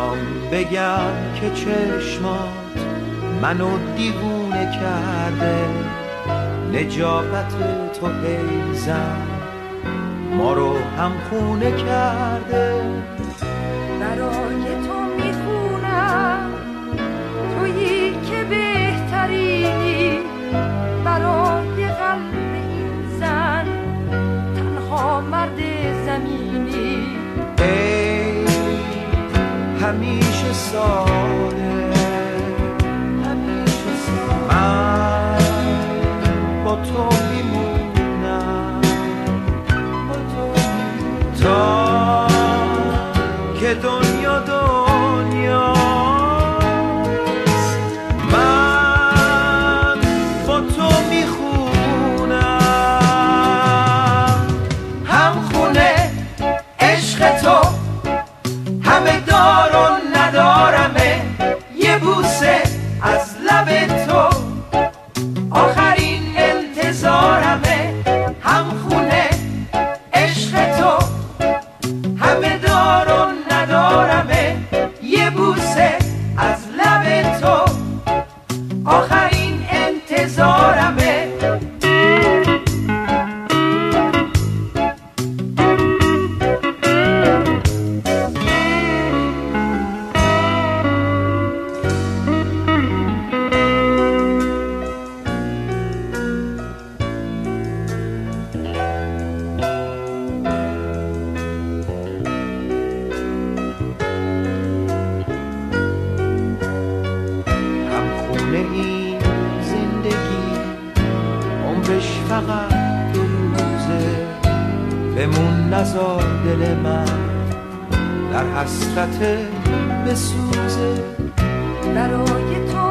میام بگم که چشمات منو دیوونه کرده، نجابت تو ایزن ما رو هم خونه کرده. برای تو میخونم تویی که بهترینی، برای قلب این زن تنها مرد زمینی. ای همیشه ساده، همیشه ساده، من با تو میمونم، با تو تا که دنیا دنیاست. من با تو میخونم هم خونه عشق تو، همه دار و ندارمه، یه بوسه از لب تو آخرین انتظارمه. هم خونه عشق تو، همه دار و ندارمه، یه بوسه از لب تو آخرین انتظارمه. این زندگی عمرش فقط 2 روزه، بمون نزار دل من در حسرت بسوزه. برای تو